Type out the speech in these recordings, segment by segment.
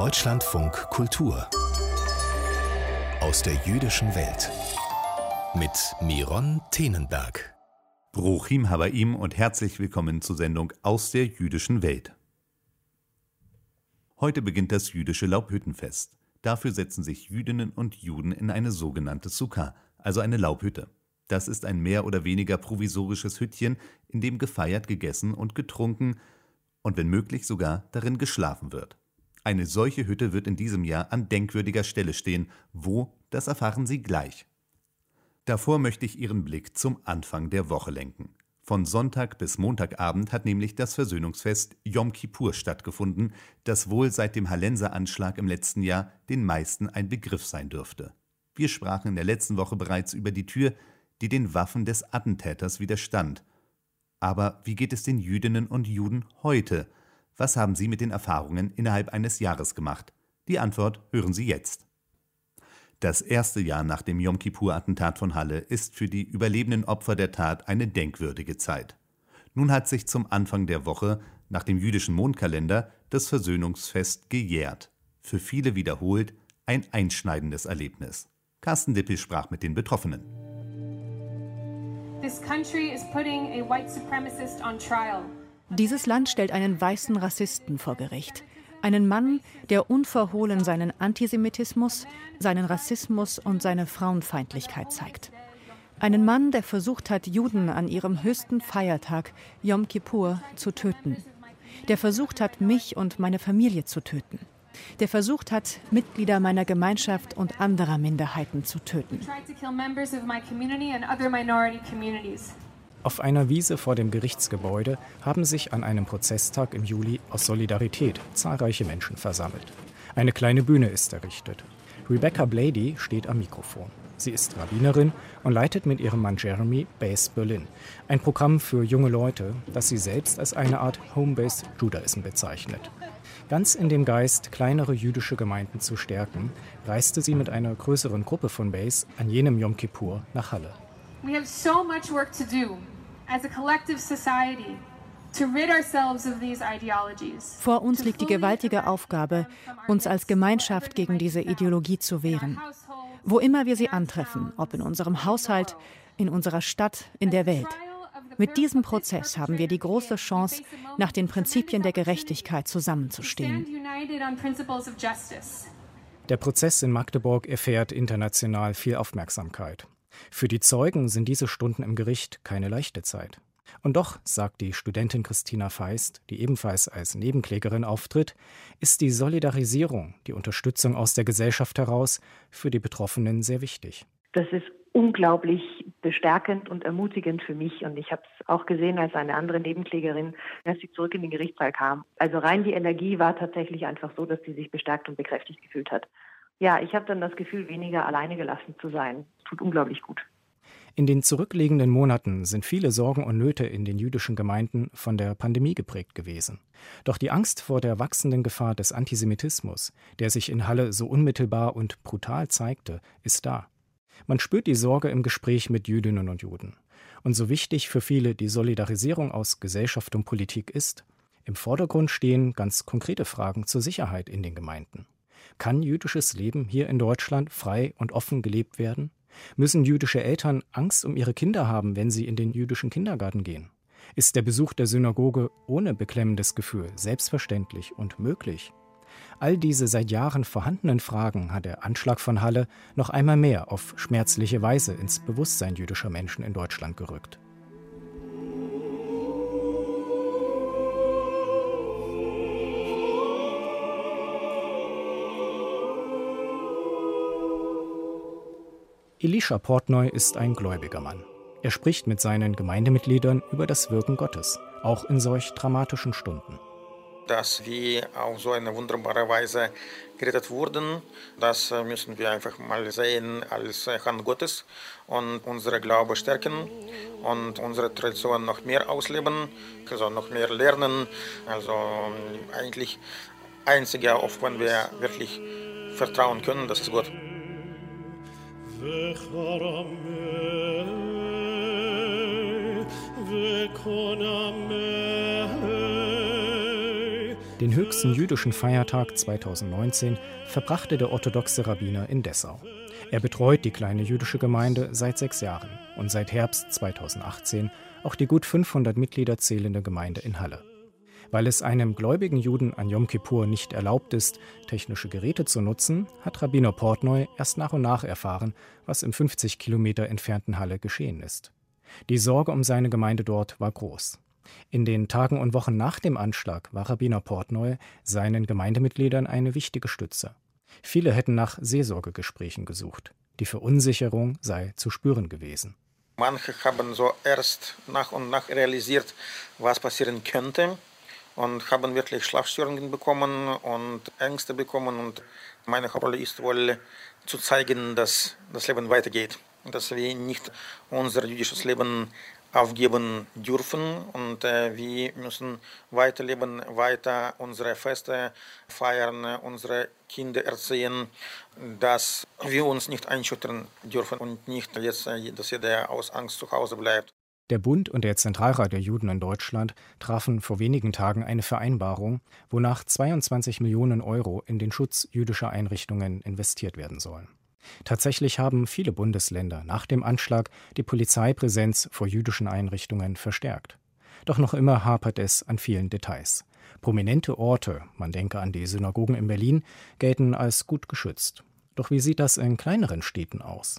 Deutschlandfunk Kultur aus der jüdischen Welt mit Miron Tenenberg. Bruchim Habaim und herzlich willkommen zur Sendung Aus der jüdischen Welt. Heute beginnt das jüdische Laubhüttenfest. Dafür setzen sich Jüdinnen und Juden in eine sogenannte Sukkah, also eine Laubhütte. Das ist ein mehr oder weniger provisorisches Hüttchen, in dem gefeiert, gegessen und getrunken und wenn möglich sogar darin geschlafen wird. Eine solche Hütte wird in diesem Jahr an denkwürdiger Stelle stehen. Wo, das erfahren Sie gleich. Davor möchte ich Ihren Blick zum Anfang der Woche lenken. Von Sonntag bis Montagabend hat nämlich das Versöhnungsfest Jom Kippur stattgefunden, das wohl seit dem Hallenser-Anschlag im letzten Jahr den meisten ein Begriff sein dürfte. Wir sprachen in der letzten Woche bereits über die Tür, die den Waffen des Attentäters widerstand. Aber wie geht es den Jüdinnen und Juden heute? Was haben sie mit den Erfahrungen innerhalb eines Jahres gemacht? Die Antwort hören Sie jetzt. Das erste Jahr nach dem Jom-Kippur-Attentat von Halle ist für die überlebenden Opfer der Tat eine denkwürdige Zeit. Nun hat sich zum Anfang der Woche, nach dem jüdischen Mondkalender, das Versöhnungsfest gejährt. Für viele wiederholt ein einschneidendes Erlebnis. Carsten Dippel sprach mit den Betroffenen. Dieses Land stellt einen weißen Rassisten vor Gericht. Einen Mann, der unverhohlen seinen Antisemitismus, seinen Rassismus und seine Frauenfeindlichkeit zeigt. Einen Mann, der versucht hat, Juden an ihrem höchsten Feiertag, Jom Kippur, zu töten. Der versucht hat, mich und meine Familie zu töten. Der versucht hat, Mitglieder meiner Gemeinschaft und anderer Minderheiten zu töten. Auf einer Wiese vor dem Gerichtsgebäude haben sich an einem Prozesstag im Juli aus Solidarität zahlreiche Menschen versammelt. Eine kleine Bühne ist errichtet. Rebecca Blady steht am Mikrofon. Sie ist Rabbinerin und leitet mit ihrem Mann Jeremy Base Berlin, ein Programm für junge Leute, das sie selbst als eine Art Home-Based Judaism bezeichnet. Ganz in dem Geist, kleinere jüdische Gemeinden zu stärken, reiste sie mit einer größeren Gruppe von Base an jenem Jom Kippur nach Halle. We have so much work to do as a collective society to rid ourselves of these ideologies. Vor uns liegt die gewaltige Aufgabe, uns als Gemeinschaft gegen diese Ideologie zu wehren. Wo immer wir sie antreffen, ob in unserem Haushalt, in unserer Stadt, in der Welt. Mit diesem Prozess haben wir die große Chance, nach den Prinzipien der Gerechtigkeit zusammenzustehen. Der Prozess in Magdeburg erfährt international viel Aufmerksamkeit. Für die Zeugen sind diese Stunden im Gericht keine leichte Zeit. Und doch, sagt die Studentin Christina Feist, die ebenfalls als Nebenklägerin auftritt, ist die Solidarisierung, die Unterstützung aus der Gesellschaft heraus, für die Betroffenen sehr wichtig. Das ist unglaublich bestärkend und ermutigend für mich. Und ich habe es auch gesehen als eine andere Nebenklägerin, als sie zurück in den Gerichtssaal kam. Also rein die Energie war tatsächlich einfach so, dass sie sich bestärkt und bekräftigt gefühlt hat. Ja, ich habe dann das Gefühl, weniger alleine gelassen zu sein. Tut unglaublich gut. In den zurückliegenden Monaten sind viele Sorgen und Nöte in den jüdischen Gemeinden von der Pandemie geprägt gewesen. Doch die Angst vor der wachsenden Gefahr des Antisemitismus, der sich in Halle so unmittelbar und brutal zeigte, ist da. Man spürt die Sorge im Gespräch mit Jüdinnen und Juden. Und so wichtig für viele die Solidarisierung aus Gesellschaft und Politik ist, im Vordergrund stehen ganz konkrete Fragen zur Sicherheit in den Gemeinden. Kann jüdisches Leben hier in Deutschland frei und offen gelebt werden? Müssen jüdische Eltern Angst um ihre Kinder haben, wenn sie in den jüdischen Kindergarten gehen? Ist der Besuch der Synagoge ohne beklemmendes Gefühl selbstverständlich und möglich? All diese seit Jahren vorhandenen Fragen hat der Anschlag von Halle noch einmal mehr auf schmerzliche Weise ins Bewusstsein jüdischer Menschen in Deutschland gerückt. Elisha Portnoy ist ein gläubiger Mann. Er spricht mit seinen Gemeindemitgliedern über das Wirken Gottes, auch in solch dramatischen Stunden. Dass wir auf so eine wunderbare Weise gerettet wurden, das müssen wir einfach mal sehen als Hand Gottes und unsere Glaube stärken und unsere Tradition noch mehr ausleben, also noch mehr lernen. Also eigentlich einzige, auf wen wir wirklich vertrauen können, das ist Gott. Den höchsten jüdischen Feiertag 2019 verbrachte der orthodoxe Rabbiner in Dessau. Er betreut die kleine jüdische Gemeinde seit 6 Jahren und seit Herbst 2018 auch die gut 500 Mitglieder zählende Gemeinde in Halle. Weil es einem gläubigen Juden an Jom Kippur nicht erlaubt ist, technische Geräte zu nutzen, hat Rabbiner Portnoy erst nach und nach erfahren, was im 50 Kilometer entfernten Halle geschehen ist. Die Sorge um seine Gemeinde dort war groß. In den Tagen und Wochen nach dem Anschlag war Rabbiner Portnoy seinen Gemeindemitgliedern eine wichtige Stütze. Viele hätten nach Seelsorgegesprächen gesucht. Die Verunsicherung sei zu spüren gewesen. Manche haben so erst nach und nach realisiert, was passieren könnte und haben wirklich Schlafstörungen bekommen und Ängste bekommen. Und meine Hauptrolle ist wohl zu zeigen, dass das Leben weitergeht, dass wir nicht unser jüdisches Leben aufgeben dürfen und wir müssen weiterleben, weiter unsere Feste feiern, unsere Kinder erziehen, dass wir uns nicht einschüchtern dürfen und nicht jetzt, dass jeder aus Angst zu Hause bleibt. Der Bund und der Zentralrat der Juden in Deutschland trafen vor wenigen Tagen eine Vereinbarung, wonach 22 Millionen Euro in den Schutz jüdischer Einrichtungen investiert werden sollen. Tatsächlich haben viele Bundesländer nach dem Anschlag die Polizeipräsenz vor jüdischen Einrichtungen verstärkt. Doch noch immer hapert es an vielen Details. Prominente Orte, man denke an die Synagogen in Berlin, gelten als gut geschützt. Doch wie sieht das in kleineren Städten aus?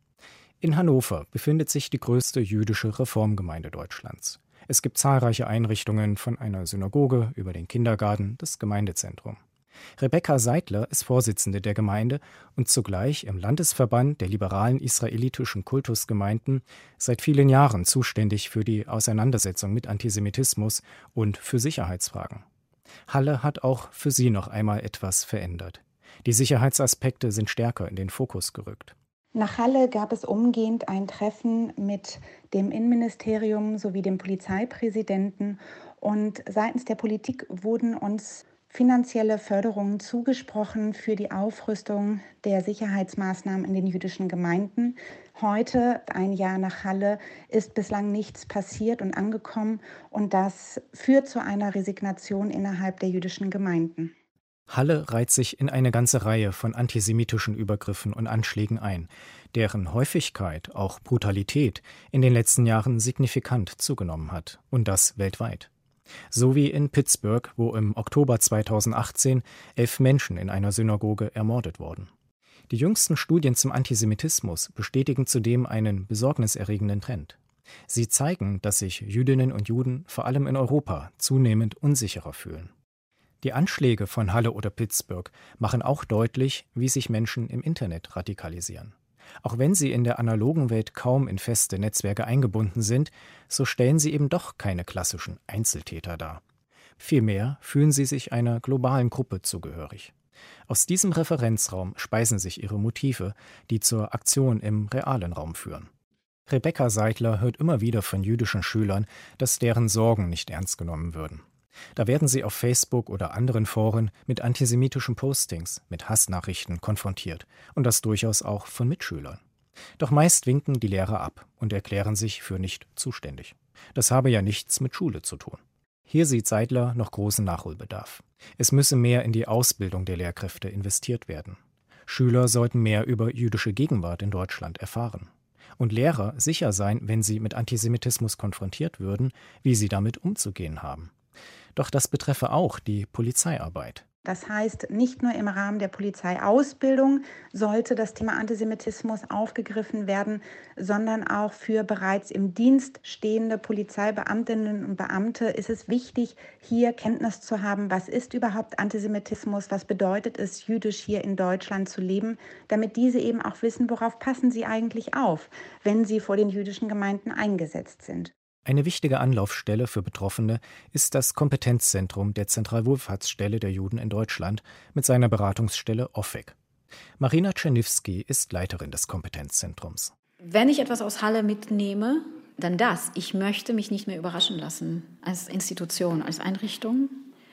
In Hannover befindet sich die größte jüdische Reformgemeinde Deutschlands. Es gibt zahlreiche Einrichtungen, von einer Synagoge über den Kindergarten, das Gemeindezentrum. Rebecca Seidler ist Vorsitzende der Gemeinde und zugleich im Landesverband der liberalen israelitischen Kultusgemeinden seit vielen Jahren zuständig für die Auseinandersetzung mit Antisemitismus und für Sicherheitsfragen. Halle hat auch für sie noch einmal etwas verändert. Die Sicherheitsaspekte sind stärker in den Fokus gerückt. Nach Halle gab es umgehend ein Treffen mit dem Innenministerium sowie dem Polizeipräsidenten und seitens der Politik wurden uns finanzielle Förderungen zugesprochen für die Aufrüstung der Sicherheitsmaßnahmen in den jüdischen Gemeinden. Heute, ein Jahr nach Halle, ist bislang nichts passiert und angekommen und das führt zu einer Resignation innerhalb der jüdischen Gemeinden. Halle reiht sich in eine ganze Reihe von antisemitischen Übergriffen und Anschlägen ein, deren Häufigkeit, auch Brutalität, in den letzten Jahren signifikant zugenommen hat, und das weltweit. So wie in Pittsburgh, wo im Oktober 2018 11 Menschen in einer Synagoge ermordet wurden. Die jüngsten Studien zum Antisemitismus bestätigen zudem einen besorgniserregenden Trend. Sie zeigen, dass sich Jüdinnen und Juden vor allem in Europa zunehmend unsicherer fühlen. Die Anschläge von Halle oder Pittsburgh machen auch deutlich, wie sich Menschen im Internet radikalisieren. Auch wenn sie in der analogen Welt kaum in feste Netzwerke eingebunden sind, so stellen sie eben doch keine klassischen Einzeltäter dar. Vielmehr fühlen sie sich einer globalen Gruppe zugehörig. Aus diesem Referenzraum speisen sich ihre Motive, die zur Aktion im realen Raum führen. Rebecca Seidler hört immer wieder von jüdischen Schülern, dass deren Sorgen nicht ernst genommen würden. Da werden sie auf Facebook oder anderen Foren mit antisemitischen Postings, mit Hassnachrichten konfrontiert und das durchaus auch von Mitschülern. Doch meist winken die Lehrer ab und erklären sich für nicht zuständig. Das habe ja nichts mit Schule zu tun. Hier sieht Seidler noch großen Nachholbedarf. Es müsse mehr in die Ausbildung der Lehrkräfte investiert werden. Schüler sollten mehr über jüdische Gegenwart in Deutschland erfahren. Und Lehrer sicher sein, wenn sie mit Antisemitismus konfrontiert würden, wie sie damit umzugehen haben. Doch das betreffe auch die Polizeiarbeit. Das heißt, nicht nur im Rahmen der Polizeiausbildung sollte das Thema Antisemitismus aufgegriffen werden, sondern auch für bereits im Dienst stehende Polizeibeamtinnen und Beamte ist es wichtig, hier Kenntnis zu haben, was ist überhaupt Antisemitismus, was bedeutet es, jüdisch hier in Deutschland zu leben, damit diese eben auch wissen, worauf passen sie eigentlich auf, wenn sie vor den jüdischen Gemeinden eingesetzt sind. Eine wichtige Anlaufstelle für Betroffene ist das Kompetenzzentrum der Zentralwohlfahrtsstelle der Juden in Deutschland mit seiner Beratungsstelle OFEC. Marina Czerniewski ist Leiterin des Kompetenzzentrums. Wenn ich etwas aus Halle mitnehme, dann das. Ich möchte mich nicht mehr überraschen lassen als Institution, als Einrichtung.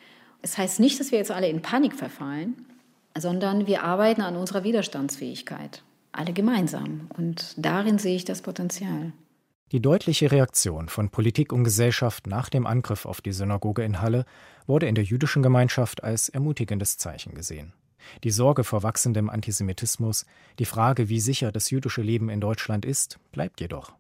Es heißt nicht, dass wir jetzt alle in Panik verfallen, sondern wir arbeiten an unserer Widerstandsfähigkeit. Alle gemeinsam. Und darin sehe ich das Potenzial. Die deutliche Reaktion von Politik und Gesellschaft nach dem Angriff auf die Synagoge in Halle wurde in der jüdischen Gemeinschaft als ermutigendes Zeichen gesehen. Die Sorge vor wachsendem Antisemitismus, die Frage, wie sicher das jüdische Leben in Deutschland ist, bleibt jedoch.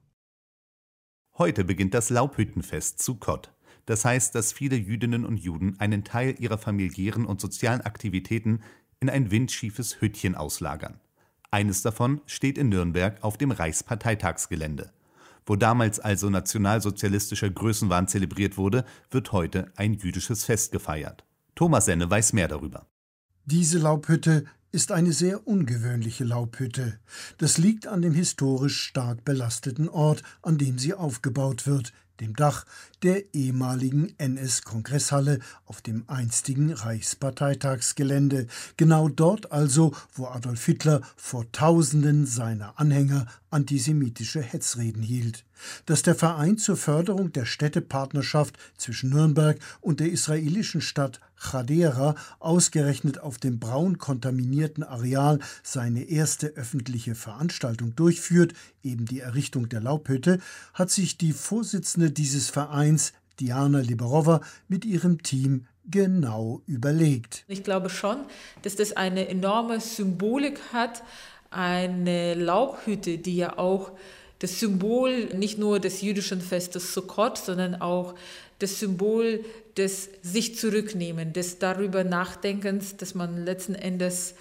Heute beginnt das Laubhüttenfest Sukkot. Das heißt, dass viele Jüdinnen und Juden einen Teil ihrer familiären und sozialen Aktivitäten in ein windschiefes Hüttchen auslagern. Eines davon steht in Nürnberg auf dem Reichsparteitagsgelände. Wo damals also nationalsozialistischer Größenwahn zelebriert wurde, wird heute ein jüdisches Fest gefeiert. Thomas Senne weiß mehr darüber. Diese Laubhütte ist eine sehr ungewöhnliche Laubhütte. Das liegt an dem historisch stark belasteten Ort, an dem sie aufgebaut wird, dem Dach der ehemaligen NS-Kongresshalle auf dem einstigen Reichsparteitagsgelände. Genau dort also, wo Adolf Hitler vor Tausenden seiner Anhänger antisemitische Hetzreden hielt. Dass der Verein zur Förderung der Städtepartnerschaft zwischen Nürnberg und der israelischen Stadt Hadera ausgerechnet auf dem braun kontaminierten Areal seine erste öffentliche Veranstaltung durchführt, eben die Errichtung der Laubhütte, hat sich die Vorsitzende dieses Vereins, Diana Liberova, mit ihrem Team genau überlegt. Ich glaube schon, dass das eine enorme Symbolik hat, eine Laubhütte, die ja auch das Symbol nicht nur des jüdischen Festes Sukkot, sondern auch das Symbol des sich zurücknehmen, des darüber Nachdenkens, dass man letzten Endes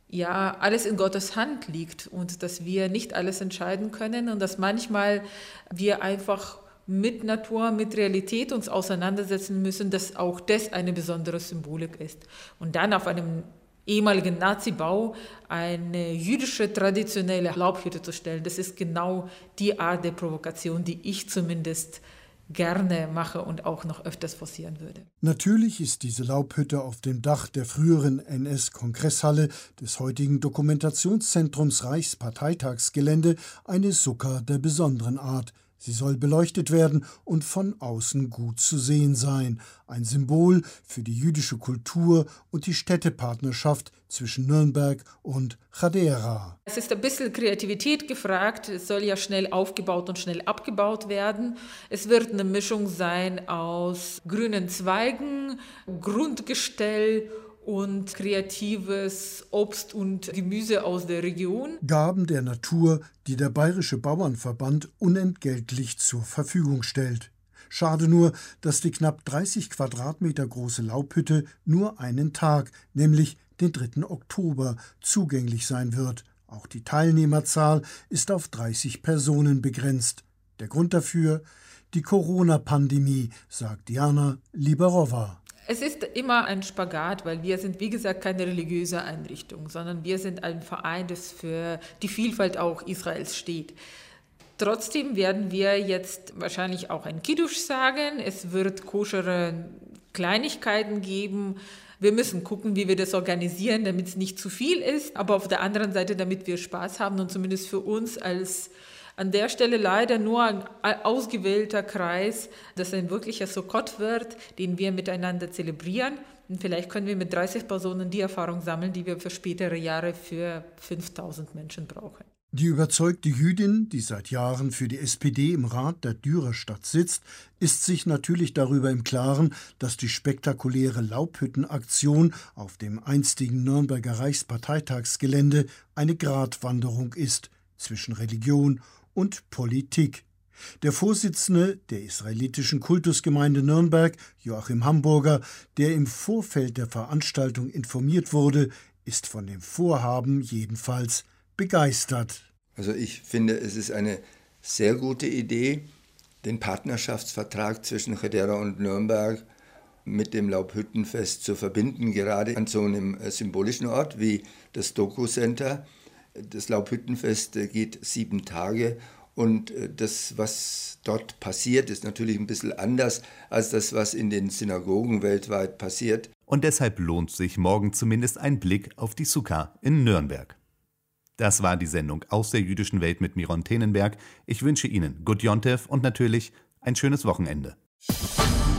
ja alles in Gottes Hand liegt und dass wir nicht alles entscheiden können und dass manchmal wir einfach mit Natur, mit Realität uns auseinandersetzen müssen, dass auch das eine besondere Symbolik ist. Und dann auf einem ehemaligen Nazi-Bau eine jüdische traditionelle Laubhütte zu stellen, das ist genau die Art der Provokation, die ich zumindest gerne mache und auch noch öfters forcieren würde. Natürlich ist diese Laubhütte auf dem Dach der früheren NS-Kongresshalle des heutigen Dokumentationszentrums Reichsparteitagsgelände eine Sukka der besonderen Art. Sie soll beleuchtet werden und von außen gut zu sehen sein. Ein Symbol für die jüdische Kultur und die Städtepartnerschaft zwischen Nürnberg und Hadera. Es ist ein bisschen Kreativität gefragt. Es soll ja schnell aufgebaut und schnell abgebaut werden. Es wird eine Mischung sein aus grünen Zweigen, Grundgestell und kreatives Obst und Gemüse aus der Region. Gaben der Natur, die der Bayerische Bauernverband unentgeltlich zur Verfügung stellt. Schade nur, dass die knapp 30 Quadratmeter große Laubhütte nur einen Tag, nämlich den 3. Oktober, zugänglich sein wird. Auch die Teilnehmerzahl ist auf 30 Personen begrenzt. Der Grund dafür? Die Corona-Pandemie, sagt Diana Liberova. Es ist immer ein Spagat, weil wir sind, wie gesagt, keine religiöse Einrichtung, sondern wir sind ein Verein, das für die Vielfalt auch Israels steht. Trotzdem werden wir jetzt wahrscheinlich auch ein Kiddush sagen. Es wird koschere Kleinigkeiten geben. Wir müssen gucken, wie wir das organisieren, damit es nicht zu viel ist, aber auf der anderen Seite, damit wir Spaß haben und zumindest für uns als an der Stelle leider nur ein ausgewählter Kreis, dass ein wirklicher Sukkot wird, den wir miteinander zelebrieren. Und vielleicht können wir mit 30 Personen die Erfahrung sammeln, die wir für spätere Jahre für 5000 Menschen brauchen. Die überzeugte Jüdin, die seit Jahren für die SPD im Rat der Dürerstadt sitzt, ist sich natürlich darüber im Klaren, dass die spektakuläre Laubhüttenaktion auf dem einstigen Nürnberger Reichsparteitagsgelände eine Gratwanderung ist zwischen Religion und Politik. Der Vorsitzende der israelitischen Kultusgemeinde Nürnberg, Joachim Hamburger, der im Vorfeld der Veranstaltung informiert wurde, ist von dem Vorhaben jedenfalls begeistert. Also ich finde, es ist eine sehr gute Idee, den Partnerschaftsvertrag zwischen Hadera und Nürnberg mit dem Laubhüttenfest zu verbinden, gerade an so einem symbolischen Ort wie das Doku-Center. Das Laubhüttenfest geht 7 Tage und das, was dort passiert, ist natürlich ein bisschen anders als das, was in den Synagogen weltweit passiert. Und deshalb lohnt sich morgen zumindest ein Blick auf die Sukka in Nürnberg. Das war die Sendung aus der jüdischen Welt mit Miron Tenenberg. Ich wünsche Ihnen Gut Jontev und natürlich ein schönes Wochenende.